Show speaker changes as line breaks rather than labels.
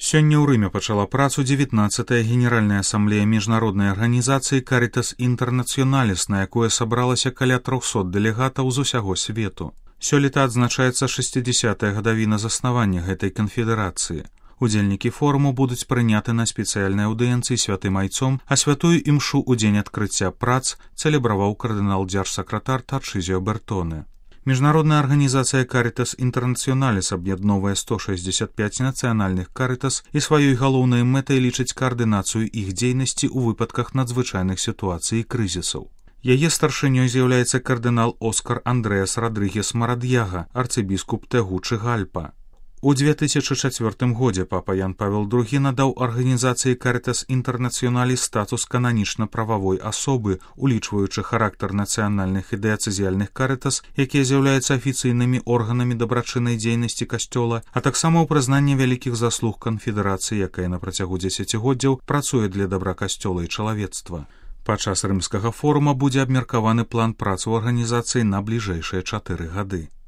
Сёння ў Рыме пачала працу 19-я Генеральная асамблея міжнароднай арганізацыі Caritas Internationalis, на якое сабралася каля 300 дэлегатаў з усяго свету. Сёлета адзначаецца 60-я гадавіна заснавання гэтай канфедэрацыі. Удзельнікі форуму будуць прыняты на спецыяльнай аўдыенцыі святым айцом, а святую імшу ў дзень адкрыцця прац цэлебраваў кардынал-дзяржсакратар Тарчызіо Бертоне. Міжнародная арганізацыя Caritas Internationalis аб'ядноўвае 165 нацыянальных Caritas і сваёй галоўнай мэтай лічыць каардынацыю іх дзейнасці ў выпадках надзвычайных сітуацый і крызісаў. Яе старшынёй з'яўляецца кардынал Оскар Андрэас Радрыгес Марадьяга, арцыбіскуп Тэгучы-Гальпа. У 2004 годзе папа Ян Павел II надаў арганізацыі Caritas Internationalis статус кананічна-прававой асобы, улічваючы характар нацыянальных і дыяцэзіяльных Caritas, якія з'яўляюцца афіцыйнымі органамі дабрачыннай дзейнасці касцёла, а таксама ў прызнанні вялікіх заслуг канфедэрацыі, якая на працягу дзесяцігоддзяў працуе для дабра касцёла і чалавецтва. Падчас рымскага форума будзе абмеркаваны план працы ў арганізацыі на бліжэйшыя 4 гады.